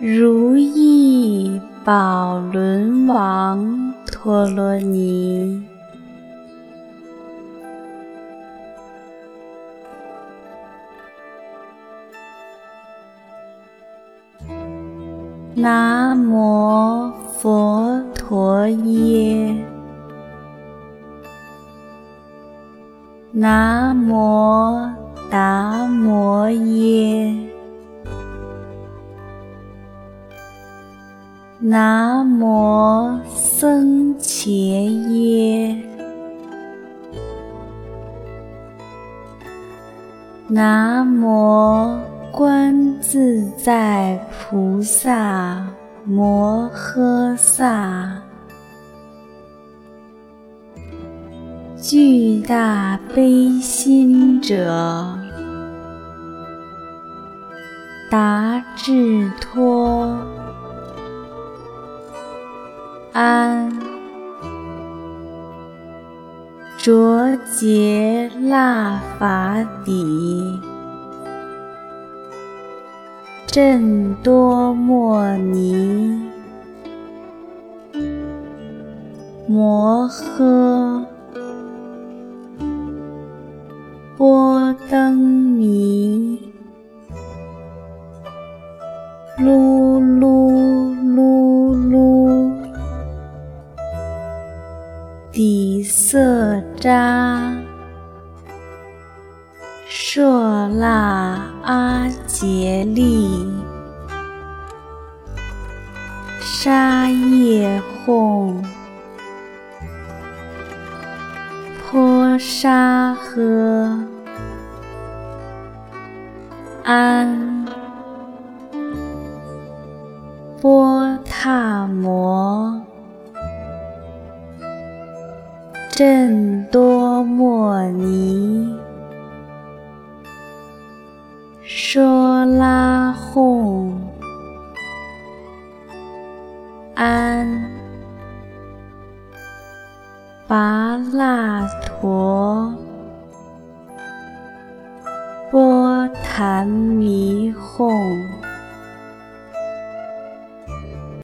如意宝轮王陀罗尼。南无佛陀耶，南无达摩耶，南无僧伽耶，南无观自在菩萨摩诃萨。具大悲心者，达至脱安卓杰那法底阵多摩尼摩诃波登弥噜噜噜噜底色扎舍那阿竭利沙耶吽婆沙诃安波塔摩阵多摩尼说拉吽安拔那陀波檀弥吽